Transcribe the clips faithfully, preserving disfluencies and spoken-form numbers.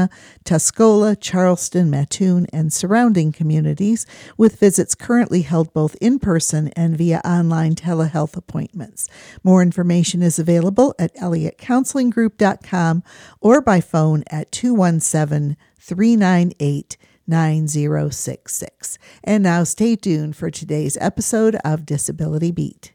Urbana, Tuscola, Charleston, Mattoon, and surrounding communities, with visits currently held both in person and via online telehealth appointments. More information is available at elliott counseling group dot com or by phone at two one seven, three nine eight, nine zero six six. And now stay tuned for today's episode of Disability Beat.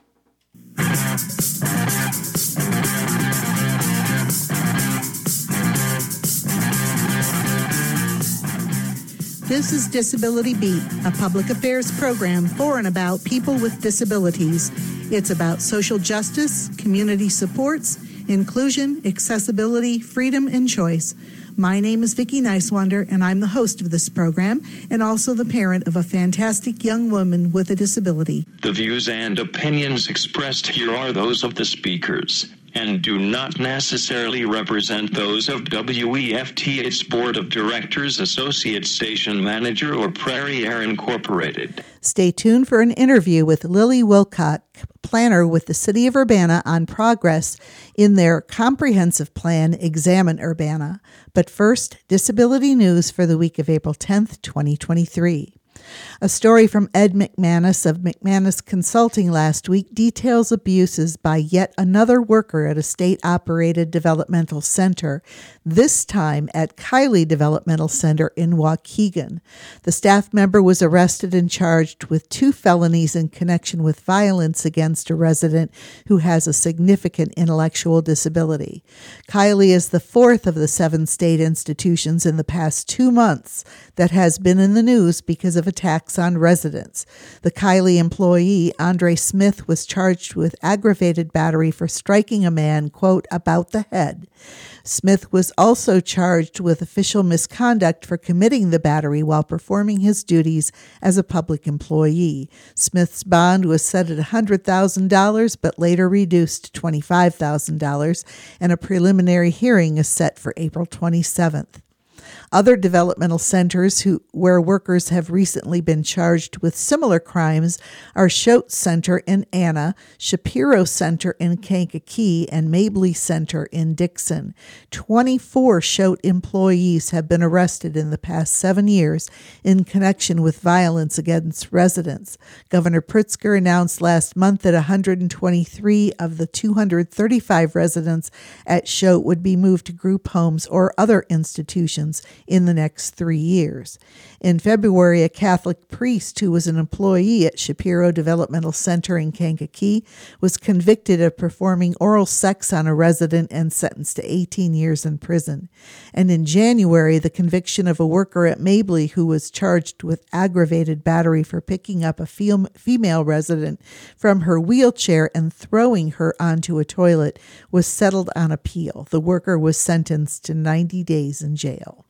This is Disability Beat, a public affairs program for and about people with disabilities. It's about social justice, community supports, inclusion, accessibility, freedom, and choice. My name is Vicki Nicewonder, and I'm the host of this program and also the parent of a fantastic young woman with a disability. The views and opinions expressed here are those of the speakers and do not necessarily represent those of W E F T, its Board of Directors, Associate Station Manager, or Prairie Air Incorporated. Stay tuned for an interview with Lily Wilcock, planner with the City of Urbana, on progress in their comprehensive plan, Examine Urbana. But first, disability news for the week of April tenth, twenty twenty-three. A story from Ed McManus of McManus Consulting last week details abuses by yet another worker at a state-operated developmental center, this time at Kiley Developmental Center in Waukegan. The staff member was arrested and charged with two felonies in connection with violence against a resident who has a significant intellectual disability. Kiley is the fourth of the seven state institutions in the past two months that has been in the news because of attacks on residents. The Kiley employee, Andre Smith, was charged with aggravated battery for striking a man, quote, about the head. Smith was also charged with official misconduct for committing the battery while performing his duties as a public employee. Smith's bond was set at one hundred thousand dollars, but later reduced to twenty-five thousand dollars, and a preliminary hearing is set for April twenty-seventh. Other developmental centers who, where workers have recently been charged with similar crimes are Choate Center in Anna, Shapiro Center in Kankakee, and Mabley Center in Dixon. twenty-four Choate employees have been arrested in the past seven years in connection with violence against residents. Governor Pritzker announced last month that one hundred twenty-three of the two hundred thirty-five residents at Choate would be moved to group homes or other institutions in the next three years. In February, a Catholic priest who was an employee at Shapiro Developmental Center in Kankakee was convicted of performing oral sex on a resident and sentenced to eighteen years in prison. And in January, the conviction of a worker at Mabley who was charged with aggravated battery for picking up a fem- female resident from her wheelchair and throwing her onto a toilet was settled on appeal. The worker was sentenced to ninety days in jail.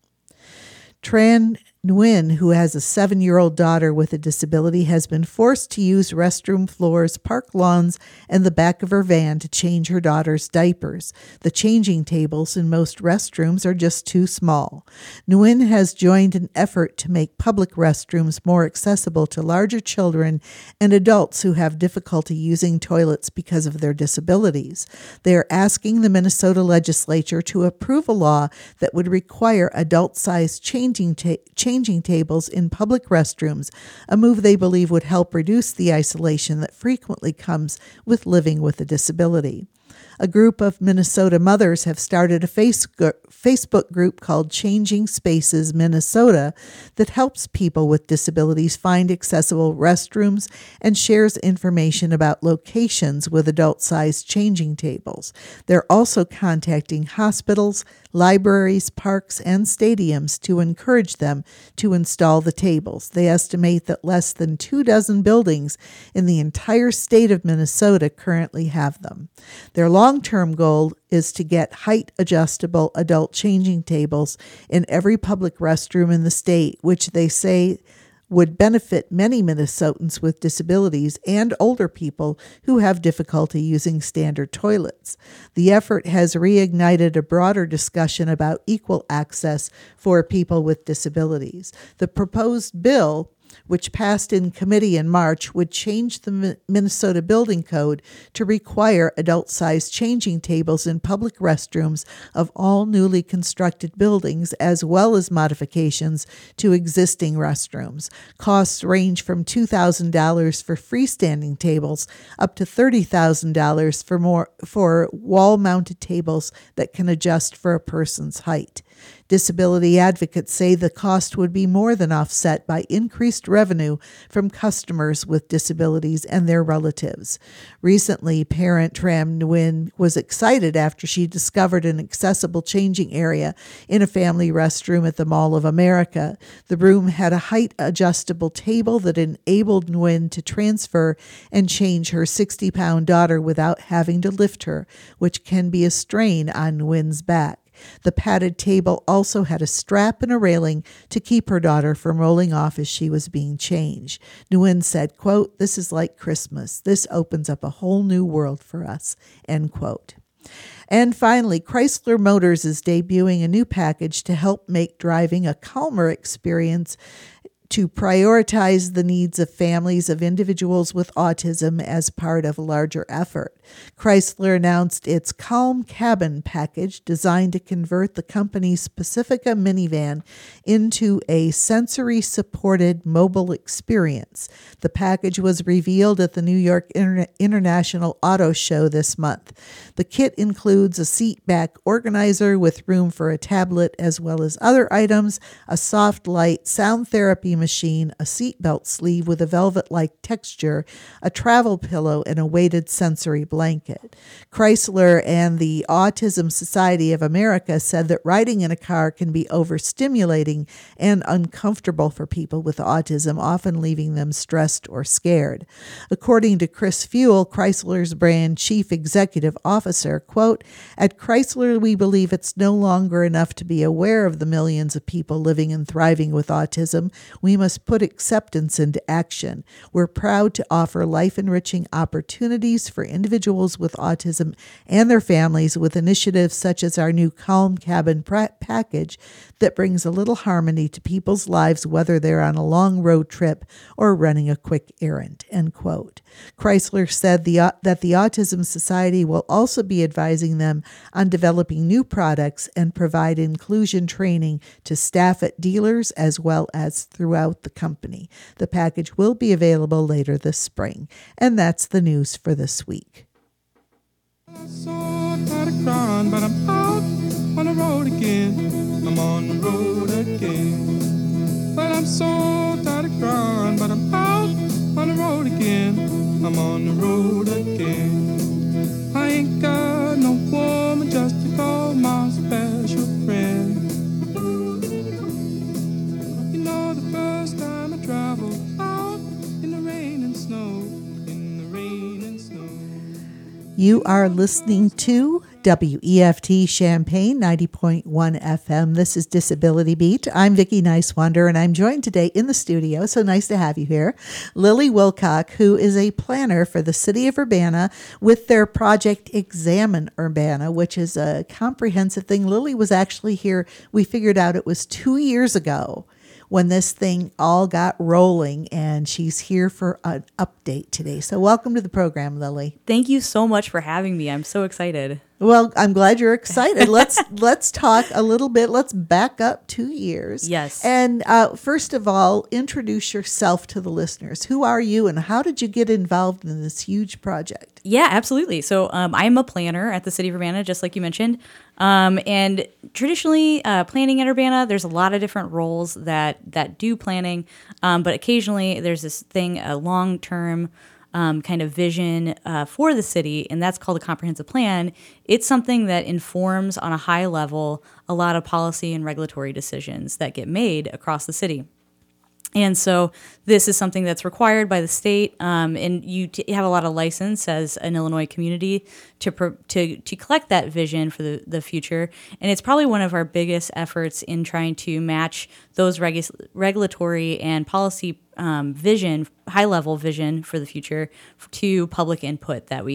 Tran Nguyen, who has a seven-year-old daughter with a disability, has been forced to use restroom floors, park lawns, and the back of her van to change her daughter's diapers. The changing tables in most restrooms are just too small. Nguyen has joined an effort to make public restrooms more accessible to larger children and adults who have difficulty using toilets because of their disabilities. They are asking the Minnesota legislature to approve a law that would require adult-sized changing ta- changing tables in public restrooms, a move they believe would help reduce the isolation that frequently comes with living with a disability. A group of Minnesota mothers have started a Facebook group called Changing Spaces Minnesota that helps people with disabilities find accessible restrooms and shares information about locations with adult-sized changing tables. They're also contacting hospitals, libraries, parks, and stadiums to encourage them to install the tables. They estimate that less than two dozen buildings in the entire state of Minnesota currently have them. Their long-term goal is to get height-adjustable adult changing tables in every public restroom in the state, which they say would benefit many Minnesotans with disabilities and older people who have difficulty using standard toilets. The effort has reignited a broader discussion about equal access for people with disabilities. The proposed bill which passed in committee in March, would change the Minnesota Building Code to require adult-sized changing tables in public restrooms of all newly constructed buildings, as well as modifications to existing restrooms. Costs range from two thousand dollars for freestanding tables up to thirty thousand dollars for more for wall-mounted tables that can adjust for a person's height. Disability advocates say the cost would be more than offset by increased revenue from customers with disabilities and their relatives. Recently, parent Tram Nguyen was excited after she discovered an accessible changing area in a family restroom at the Mall of America. The room had a height-adjustable table that enabled Nguyen to transfer and change her sixty-pound daughter without having to lift her, which can be a strain on Nguyen's back. The padded table also had a strap and a railing to keep her daughter from rolling off as she was being changed. Nguyen said, quote, "This is like Christmas. This opens up a whole new world for us," end quote. And finally, Chrysler Motors is debuting a new package to help make driving a calmer experience to prioritize the needs of families of individuals with autism as part of a larger effort. Chrysler announced its Calm Cabin package, designed to convert the company's Pacifica minivan into a sensory-supported mobile experience. The package was revealed at the New York Inter- International Auto Show this month. The kit includes a seat back organizer with room for a tablet, as well as other items, a soft light sound therapy machine, a seatbelt sleeve with a velvet-like texture, a travel pillow, and a weighted sensory blanket. Chrysler and the Autism Society of America said that riding in a car can be overstimulating and uncomfortable for people with autism, often leaving them stressed or scared. According to Chris Fuel, Chrysler's brand chief executive officer, quote, "At Chrysler, we believe it's no longer enough to be aware of the millions of people living and thriving with autism. We must put acceptance into action. We're proud to offer life-enriching opportunities for individuals with autism and their families with initiatives such as our new Calm Cabin pra- package that brings a little harmony to people's lives, whether they're on a long road trip or running a quick errand," end quote. Chrysler said the, uh, that the Autism Society will also be advising them on developing new products and provide inclusion training to staff at dealers as well as throughout the company. The package will be available later this spring. And that's the news for this week. I'm so tired of crying, but I'm out on the road again. I'm on the road again. But I'm so tired of crying, but I'm out on the road again. I'm on the road again. I ain't got no woman just to call my special friend. You know, the first time I traveled out in the rain and snow, in the rain and snow. You are listening to W E F T Champaign ninety point one F M. This is Disability Beat. I'm Vicki Nicewander, and I'm joined today in the studio, so nice to have you here, Lily Wilcock, who is a planner for the City of Urbana with their project Examine Urbana, which is a comprehensive thing. Lily was actually here, we figured out it was two years ago when this thing all got rolling, and she's here for an update today. So welcome to the program, Lily. Thank you so much for having me. I'm so excited. Well, I'm glad you're excited. Let's let's talk a little bit. Let's back up two years. Yes. And uh, first of all, introduce yourself to the listeners. Who are you, and how did you get involved in this huge project? Yeah, absolutely. So um, I'm a planner at the City of Urbana, just like you mentioned. Um, and traditionally, uh, planning at Urbana, there's a lot of different roles that that do planning, um, but occasionally there's this thing, a long-term Um, kind of vision uh, for the city, and that's called a comprehensive plan. It's something that informs on a high level a lot of policy and regulatory decisions that get made across the city. And so this is something that's required by the state, um, and you t- have a lot of license as an Illinois community to pro- to to collect that vision for the, the future. And it's probably one of our biggest efforts in trying to match those regu- regulatory and policy um, vision, high-level vision for the future, to public input that we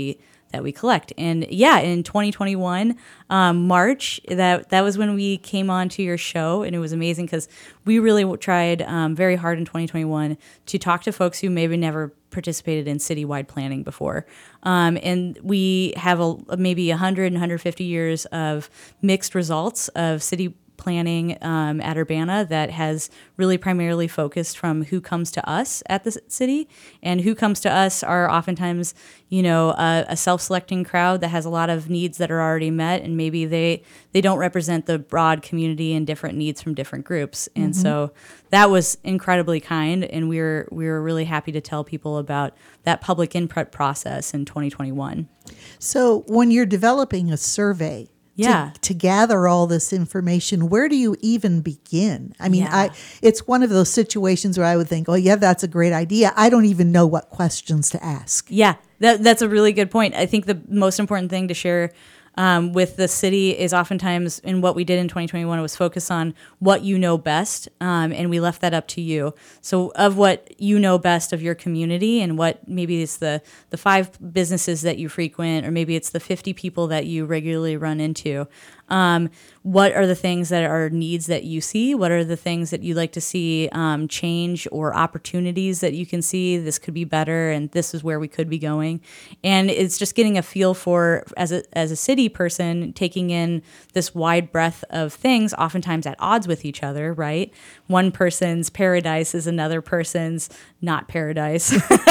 that we collect. And yeah, in twenty twenty-one, um, March, that that was when we came on to your show, and it was amazing because we really w- tried um, very hard in twenty twenty-one to talk to folks who maybe never participated in citywide planning before. Um, and we have a, maybe one hundred and one hundred fifty years of mixed results of city planning um, at Urbana that has really primarily focused from who comes to us at the city, and who comes to us are oftentimes, you know, a, a self-selecting crowd that has a lot of needs that are already met, and maybe they they don't represent the broad community and different needs from different groups. And mm-hmm. so that was incredibly kind, and we were we were really happy to tell people about that public input process in twenty twenty-one. So when you're developing a survey, Yeah. To, to gather all this information, where do you even begin? I mean, Yeah. I it's one of those situations where I would think, oh, yeah, that's a great idea. I don't even know what questions to ask. Yeah, that, that's a really good point. I think the most important thing to share um, with the city is oftentimes, in what we did in twenty twenty-one, was focus on what you know best, um, and we left that up to you. So of what you know best of your community, and what maybe it's the, the five businesses that you frequent, or maybe it's the fifty people that you regularly run into. Um, what are the things that are needs that you see? What are the things that you'd like to see um, change, or opportunities that you can see this could be better, and this is where we could be going? And it's just getting a feel for, as a as a city person, taking in this wide breadth of things, oftentimes at odds with each other, right? One person's paradise is another person's not paradise.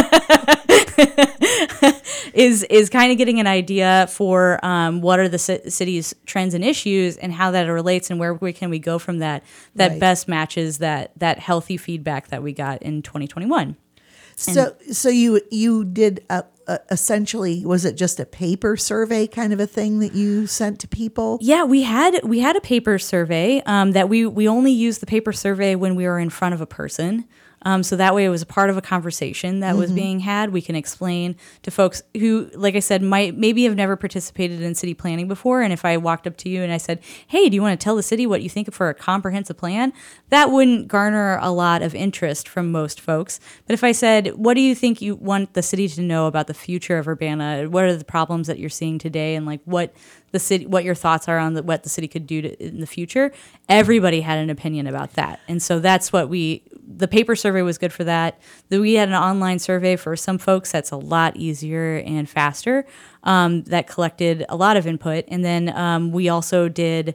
is is kind of getting an idea for um, what are the c- city's trends and issues, and how that relates, and where we can we go from that that Right. best matches that that healthy feedback that we got in twenty twenty-one. So, so you you did a, a, essentially, was it just a paper survey kind of a thing that you sent to people? Yeah, we had we had a paper survey um, that we we only used the paper survey when we were in front of a person. Um, so that way it was a part of a conversation that mm-hmm. was being had. We can explain to folks who, like I said, might maybe have never participated in city planning before. And if I walked up to you and I said, hey, do you want to tell the city what you think for a comprehensive plan? That wouldn't garner a lot of interest from most folks. But if I said, what do you think you want the city to know about the future of Urbana? What are the problems that you're seeing today? And like what the city, what your thoughts are on the, what the city could do to, in the future? Everybody had an opinion about that. And so that's what we, the paper survey was good for that. The, we had an online survey for some folks that's a lot easier and faster, um, that collected a lot of input. And then um, we also did,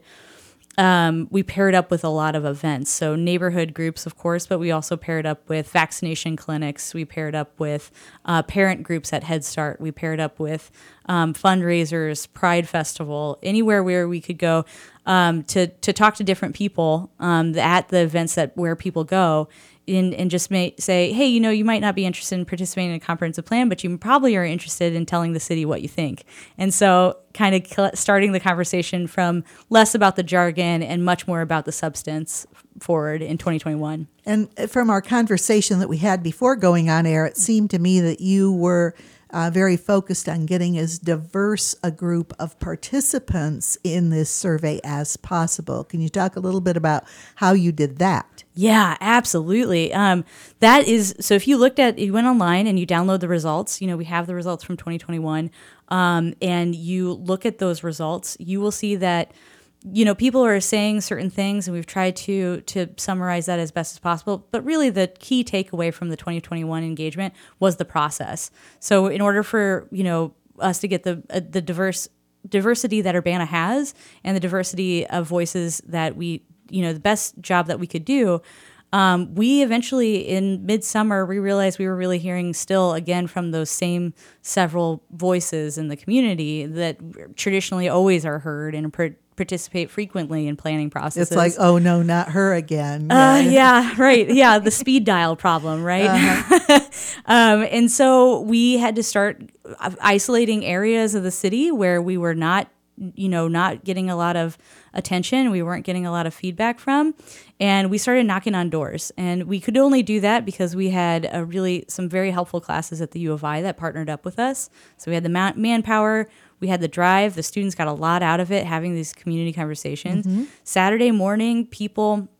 um, we paired up with a lot of events. So neighborhood groups, of course, but we also paired up with vaccination clinics. We paired up with uh, parent groups at Head Start. We paired up with um, fundraisers, Pride Festival, anywhere where we could go um, to to talk to different people um, at the events that where people go. And, and just may say, hey, you know, you might not be interested in participating in a comprehensive plan, but you probably are interested in telling the city what you think. And so kind of cl- starting the conversation from less about the jargon and much more about the substance forward in twenty twenty-one. And from our conversation that we had before going on air, it seemed to me that you were uh, very focused on getting as diverse a group of participants in this survey as possible. Can you talk a little bit about how you did that? Yeah, absolutely. Um, that is, so if you looked at, you went online and you download the results, you know, we have the results from twenty twenty-one, um, and you look at those results, you will see that, you know, people are saying certain things, and we've tried to to summarize that as best as possible. But really the key takeaway from the twenty twenty-one engagement was the process. So in order for, you know, us to get the uh, the diverse diversity that Urbana has, and the diversity of voices that we, you know, the best job that we could do, um, we eventually, in midsummer, we realized we were really hearing still, again, from those same several voices in the community that traditionally always are heard and per- participate frequently in planning processes. It's like, oh, no, not her again. Uh, yeah, right. Yeah, the speed dial problem, right? Uh-huh. um, and so we had to start isolating areas of the city where we were not, you know, not getting a lot of attention. We weren't getting a lot of feedback from. And we started knocking on doors. And we could only do that because we had a really some very helpful classes at the U of I that partnered up with us. So we had the man- manpower, we had the drive. The students got a lot out of it, having these community conversations. Mm-hmm. Saturday morning, people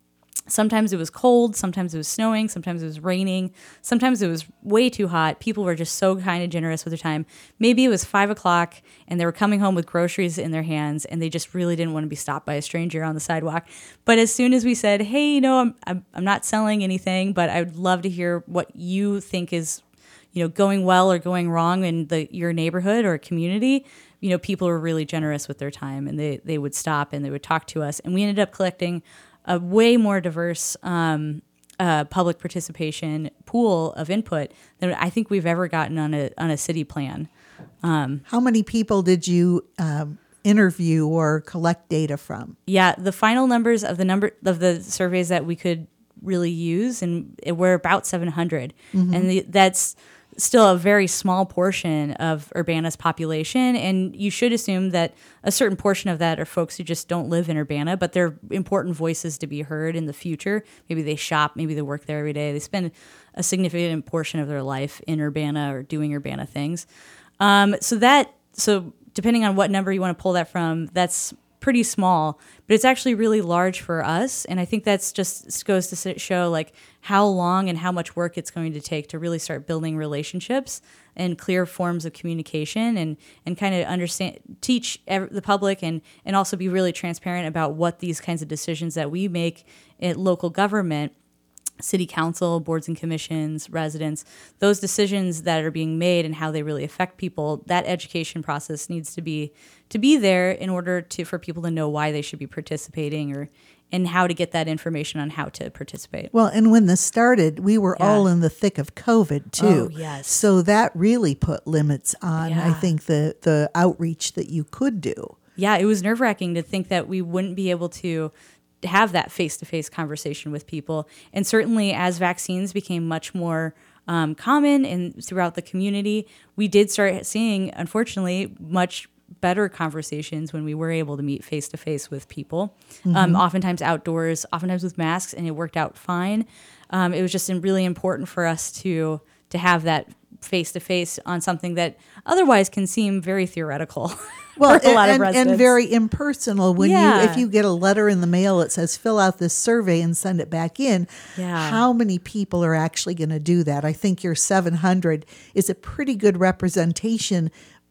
Sometimes it was cold, sometimes it was snowing, sometimes it was raining, sometimes it was way too hot. People were just so kind and generous with their time. Maybe it was five o'clock and they were coming home with groceries in their hands and they just really didn't want to be stopped by a stranger on the sidewalk. But as soon as we said, hey, you know, I'm, I'm, I'm not selling anything, but I would love to hear what you think is, you know, going well or going wrong in the your neighborhood or community, you know, people were really generous with their time and they, they would stop and they would talk to us. And we ended up collecting a way more diverse um, uh, public participation pool of input than I think we've ever gotten on a on a city plan. Um, How many people did you um, interview or collect data from? Yeah, the final numbers of the number of the surveys that we could really use, and we're about seven hundred, mm-hmm. and the, that's still a very small portion of Urbana's population, and you should assume that a certain portion of that are folks who just don't live in Urbana, but they're important voices to be heard in the future. Maybe they shop, maybe they work there every day. They spend a significant portion of their life in Urbana or doing Urbana things. Um, so that, so depending on what number you want to pull that from, that's pretty small, but it's actually really large for us. And I think that's just goes to show like how long and how much work it's going to take to really start building relationships and clear forms of communication and, and kind of understand, teach ev- the public and, and also be really transparent about what these kinds of decisions that we make at local government, city council, boards and commissions, residents, those decisions that are being made and how they really affect people, that education process needs to be to be there in order to for people to know why they should be participating or and how to get that information on how to participate. Well, and when this started, we were Yeah. all in the thick of COVID too. Oh, yes. So that really put limits on, I Yeah. think, the, the outreach that you could do. Yeah, it was nerve-wracking to think that we wouldn't be able to have that face-to-face conversation with people. And certainly as vaccines became much more um, common and throughout the community, we did start seeing, unfortunately, much better conversations when we were able to meet face-to-face with people, mm-hmm. um, oftentimes outdoors, oftentimes with masks, and it worked out fine. Um, it was just really important for us to to have that face-to-face on something that otherwise can seem very theoretical. Well, for a lot and, of residents. and very impersonal. When Yeah. you, if you get a letter in the mail that says fill out this survey and send it back in, Yeah. how many people are actually going to do that? I think your seven hundred is a pretty good representation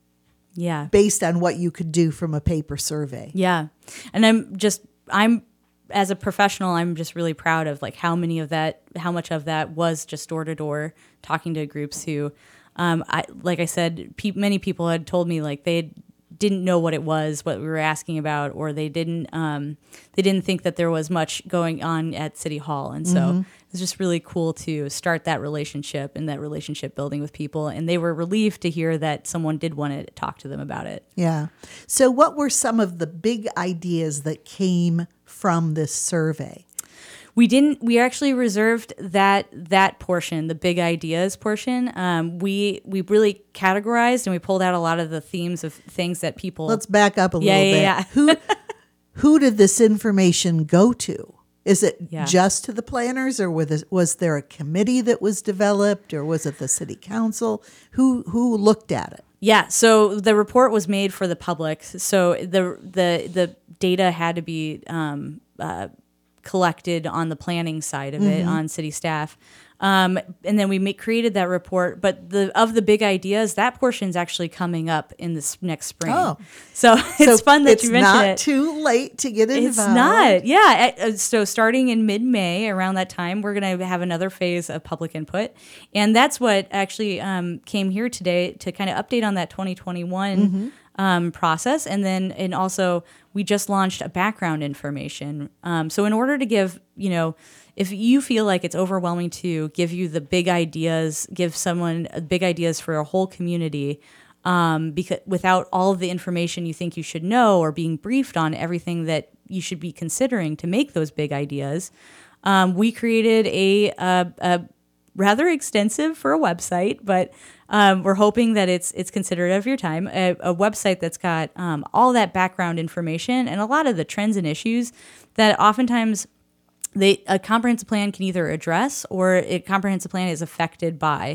Yeah. based on what you could do from a paper survey. Yeah. And I'm just, I'm, as a professional, I'm just really proud of like how many of that, how much of that was just door to door talking to groups who, um, I, like I said, pe- many people had told me like they didn't know what it was, what we were asking about, or they didn't, um, they didn't think that there was much going on at City Hall. And so Mm-hmm. it's just really cool to start that relationship and that relationship building with people. And they were relieved to hear that someone did want to talk to them about it. Yeah. So what were some of the big ideas that came from this survey? We didn't. We actually reserved that that portion, the big ideas portion. Um, we we really categorized and we pulled out a lot of the themes of things that people. Let's back up a Yeah, little yeah, bit. yeah. Who who did this information go to? Is it Yeah. just to the planners, or was, was there a committee that was developed, or was it the city council? Who who looked at it? Yeah. So the report was made for the public. So the the the data had to be um, uh, collected on the planning side of it, Mm-hmm. on city staff. Um, and then we make, created that report, but the of the big ideas, that portion's actually coming up in this next spring. Oh. So it's So fun that it's you mentioned not it. too late to get involved. It's not. Yeah. Uh, So starting in mid-May, around that time, we're going to have another phase of public input. And that's what actually um, came here today to kind of update on that twenty twenty-one Mm-hmm. um, process. And then, and also, we just launched a background information. Um, so in order to give, you know, if you feel like it's overwhelming to give you the big ideas, give someone uh, big ideas for a whole community, um, because without all of the information you think you should know or being briefed on everything that you should be considering to make those big ideas, um, we created a, a, a rather extensive for a website, but um, we're hoping that it's it's considerate of your time. A, a website that's got um, all that background information and a lot of the trends and issues that oftentimes they a comprehensive plan can either address or a comprehensive plan is affected by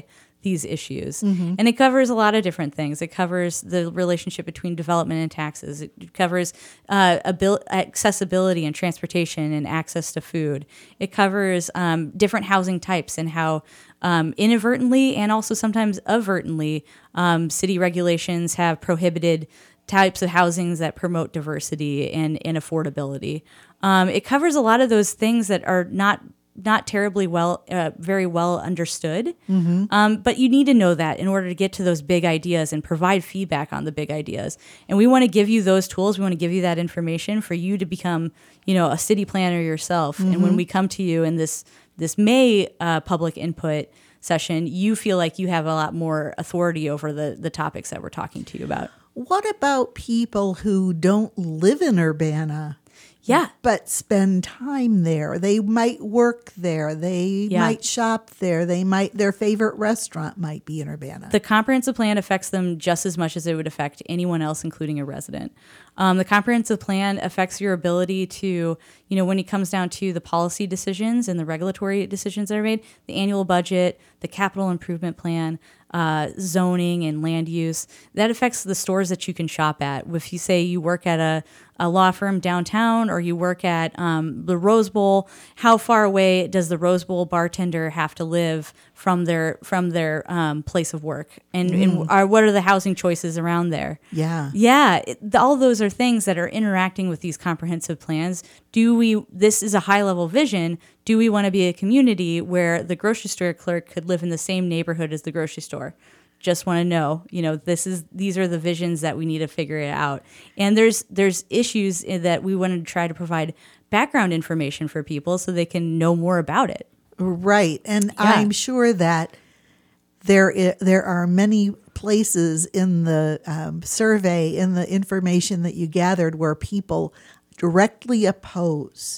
these issues. Mm-hmm. And it covers a lot of different things. It covers the relationship between development and taxes. It covers uh, abil- accessibility and transportation and access to food. It covers um, different housing types and how um, inadvertently and also sometimes avertently um, city regulations have prohibited types of housings that promote diversity and, and affordability. Um, it covers a lot of those things that are not not terribly well, uh, very well understood. Mm-hmm. Um, but you need to know that in order to get to those big ideas and provide feedback on the big ideas. And we want to give you those tools. We want to give you that information for you to become, you know, a city planner yourself. Mm-hmm. And when we come to you in this this May uh, public input session, you feel like you have a lot more authority over the the topics that we're talking to you about. What about people who don't live in Urbana? Yeah. But spend time there. They might work there. They Yeah. might shop there. They might, their favorite restaurant might be in Urbana. The comprehensive plan affects them just as much as it would affect anyone else, including a resident. Um, the comprehensive plan affects your ability to, you know, when it comes down to the policy decisions and the regulatory decisions that are made, the annual budget, the capital improvement plan, uh, zoning and land use, that affects the stores that you can shop at. If you say you work at a, a law firm downtown or you work at um, the Rose Bowl, how far away does the Rose Bowl bartender have to live from their from their um, place of work? And, mm. and are, what are the housing choices around there? Yeah. Yeah. It, all those are things that are interacting with these comprehensive plans. Do we, this is a high level vision. Do we want to be a community where the grocery store clerk could live in the same neighborhood as the grocery store? Just want to know, you know, this is, these are the visions that we need to figure it out. And there's, there's issues that we want to try to provide background information for people so they can know more about it. Right. And Yeah. I'm sure that there i- there are many places in the um, survey, in the information that you gathered, where people directly oppose,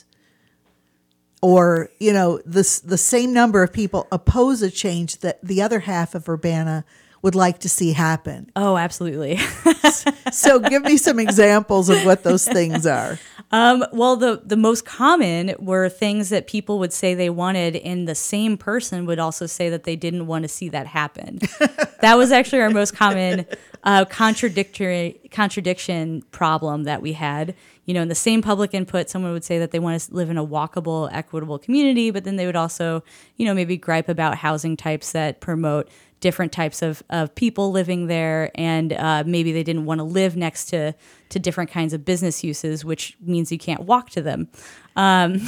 or, you know, this, the same number of people oppose a change that the other half of Urbana would like to see happen. Oh, absolutely. So give me some examples of what those things are. Um, well, the, the most common were things that people would say they wanted, and the same person would also say that they didn't want to see that happen. That was actually our most common uh, contradictory contradiction problem that we had. You know, in the same public input, someone would say that they want to live in a walkable, equitable community, but then they would also, you know, maybe gripe about housing types that promote different types of, of people living there, and uh, maybe they didn't want to live next to, to different kinds of business uses, which means you can't walk to them. Um,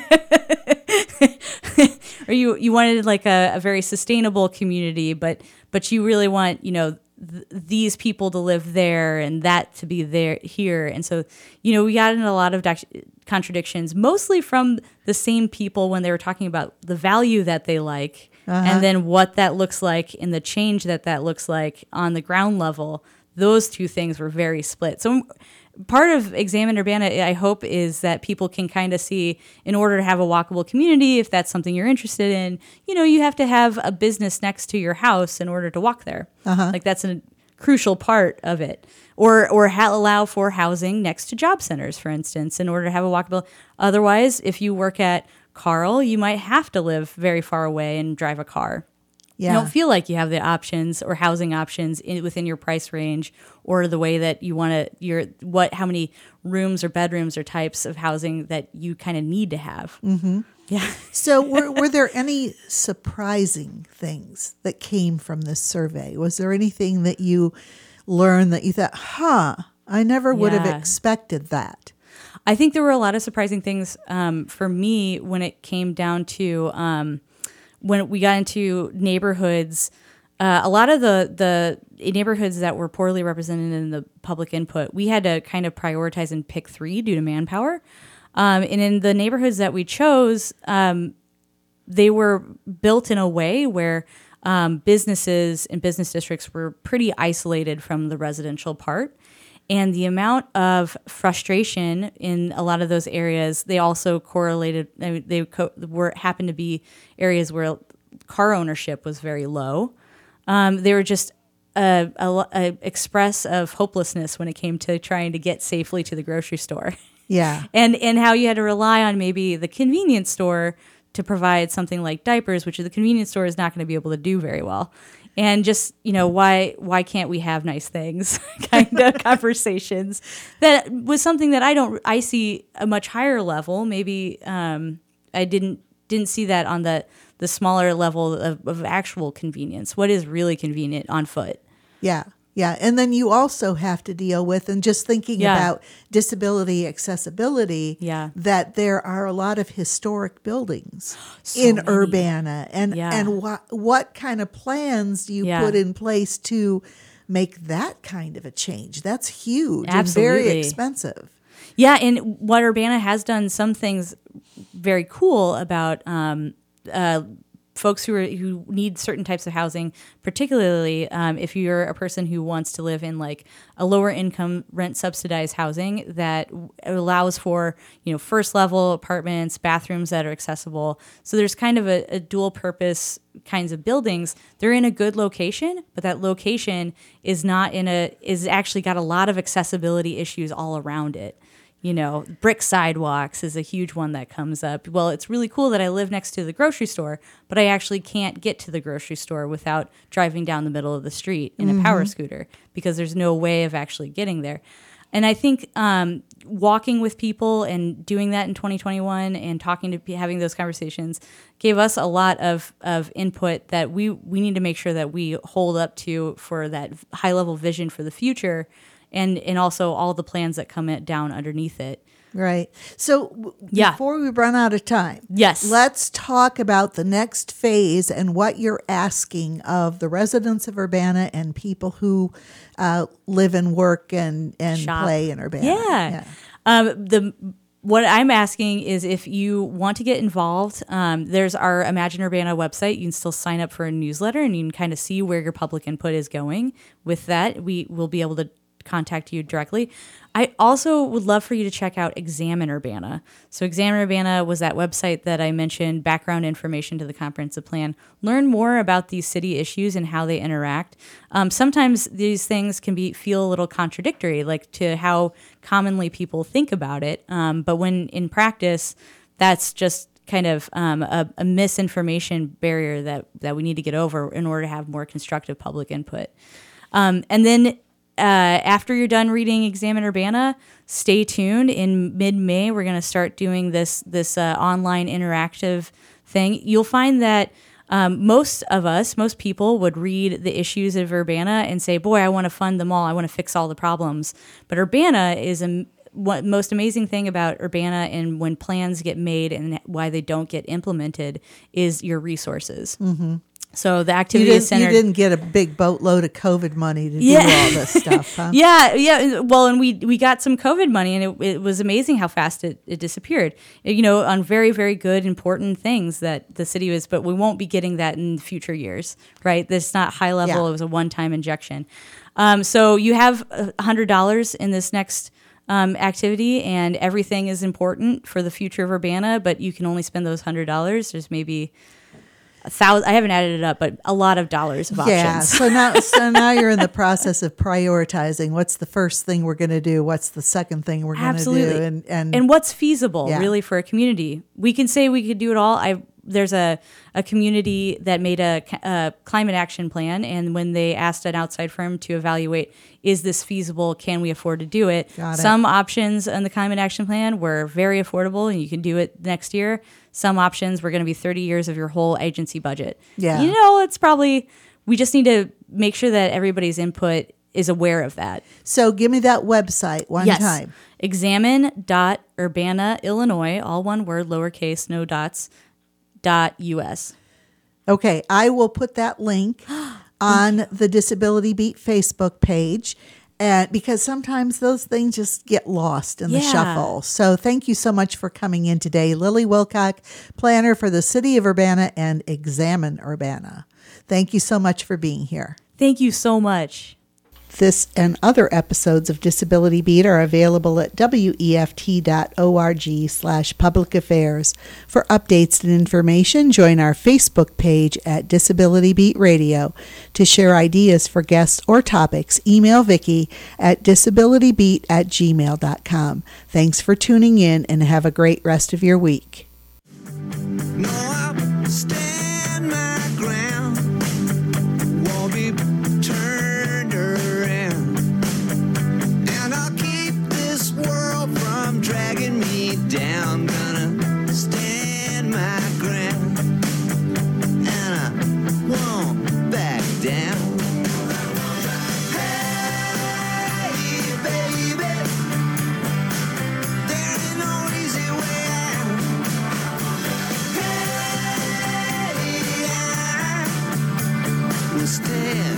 or you, you wanted like a, a very sustainable community, but but you really want, you know, th- these people to live there and that to be there here. And so, you know, we got into a lot of doc- contradictions, mostly from the same people when they were talking about the value that they like, uh-huh. and then what that looks like and the change that that looks like on the ground level. Those two things were very split. So part of Examine Urbana, I hope, is that people can kind of see, in order to have a walkable community, if that's something you're interested in, you know, you have to have a business next to your house in order to walk there. Uh-huh. Like that's a crucial part of it. Or or ha- allow for housing next to job centers, for instance, in order to have a walkable. Otherwise, if you work at Carl, you might have to live very far away and drive a car. Yeah. You don't feel like you have the options or housing options in, within your price range, or the way that you want to, your what, how many rooms or bedrooms or types of housing that you kind of need to have. Mm-hmm. Yeah. So were, were there any surprising things that came from this survey? Was there anything that you learned that you thought, huh, I never would Yeah. have expected that? I think there were a lot of surprising things um, for me when it came down to um, when we got into neighborhoods. Uh, a lot of the, the neighborhoods that were poorly represented in the public input, we had to kind of prioritize and pick three due to manpower. Um, and in the neighborhoods that we chose, um, they were built in a way where um, businesses and business districts were pretty isolated from the residential part. And the amount of frustration in a lot of those areas, they also correlated, I mean, they co- were happened to be areas where car ownership was very low. Um, they were just a, a, a express of hopelessness when it came to trying to get safely to the grocery store. Yeah. and and how you had to rely on maybe the convenience store to provide something like diapers, which the convenience store is not going to be able to do very well. and just, you know, why why can't we have nice things kind of conversations. That was something that I don't I see a much higher level. Maybe um, I didn't didn't see that on the the smaller level of, of actual convenience. What is really convenient on foot? Yeah. Yeah. And then you also have to deal with, and just thinking Yeah. about disability accessibility, Yeah. that there are a lot of historic buildings So in many. Urbana. And, Yeah. and what, what kind of plans do you Yeah. put in place to make that kind of a change? That's huge and very Absolutely. expensive. Yeah, and what Urbana has done, some things very cool about um, uh, folks who are who need certain types of housing, particularly um, if you're a person who wants to live in like a lower income rent subsidized housing that w- allows for, you know, first level apartments, bathrooms that are accessible. So there's kind of a, a dual purpose kinds of buildings. They're in a good location, but that location is not in a is actually got a lot of accessibility issues all around it. You know, brick sidewalks is a huge one that comes up. Well, it's really cool that I live next to the grocery store, but I actually can't get to the grocery store without driving down the middle of the street in a power scooter because there's no way of actually getting there. And I think um, walking with people and doing that in twenty twenty-one and talking to having those conversations gave us a lot of, of input that we, we need to make sure that we hold up to for that high level vision for the future. And and also all the plans that come it down underneath it. Right. So w- Yeah. before we run out of time, Yes. let's talk about the next phase and what you're asking of the residents of Urbana and people who uh, live and work and, and Shop. play in Urbana. Yeah. Um, the what I'm asking is if you want to get involved, um, there's our Imagine Urbana website. You can still sign up for a newsletter and you can kind of see where your public input is going. With that, we will be able to contact you directly. I also would love for you to check out Examine Urbana. So Examine Urbana was that website that I mentioned, background information to the comprehensive plan. Learn more about these city issues and how they interact. Um, sometimes these things can be feel a little contradictory, like to how commonly people think about it. Um, but when in practice, that's just kind of um, a, a misinformation barrier that, that we need to get over in order to have more constructive public input. Um, and then Uh, after you're done reading Examine Urbana, stay tuned. In mid-May, we're going to start doing this this uh, online interactive thing. You'll find that um, most of us, most people would read the issues of Urbana and say, boy, I want to fund them all. I want to fix all the problems. But Urbana is a what most amazing thing about Urbana and when plans get made and why they don't get implemented is your resources. Mm-hmm. So the You activity didn't, is centered. you didn't get a big boatload of COVID money to Yeah. do all this stuff, huh? Yeah, yeah. Well, and we we got some COVID money, and it, it was amazing how fast it, it disappeared. You know, on very, very good, important things that the city was, but we won't be getting that in future years, right? This is not high level. Yeah. It was a one-time injection. Um, so you have one hundred dollars in this next um, activity, and everything is important for the future of Urbana, but you can only spend those one hundred dollars. There's maybe a thousand, I haven't added it up, but a lot of dollars of Yeah. options. So now, so now you're in the process of prioritizing. What's the first thing we're going to do? What's the second thing we're going to do? Absolutely. And and, and what's feasible Yeah. really for a community. We can say we could do it all. I there's a, a community that made a, a climate action plan, and when they asked an outside firm to evaluate, is this feasible? Can we afford to do it? Got it. Some options in the climate action plan were very affordable, and you can do it next year. Some options were going to be thirty years of your whole agency budget. Yeah. You know, it's probably, we just need to make sure that everybody's input is aware of that. so give me that website one Yes. time. Examine dot Urbana, Illinois, all one word, lowercase, no dots, dot U S. Okay, I will put that link on the Disability Beat Facebook page. And because sometimes those things just get lost in the Yeah. shuffle. So thank you so much for coming in today. Lily Wilcock, planner for the City of Urbana and Examine Urbana. Thank you so much for being here. Thank you so much. This and other episodes of Disability Beat are available at weft.org slash public affairs. For updates and information, join our Facebook page at Disability Beat Radio. To share ideas for guests or topics, email Vicki at disabilitybeat at gmail dot com. Thanks for tuning in and have a great rest of your week. No, I'll stand my ground. Won't be understand.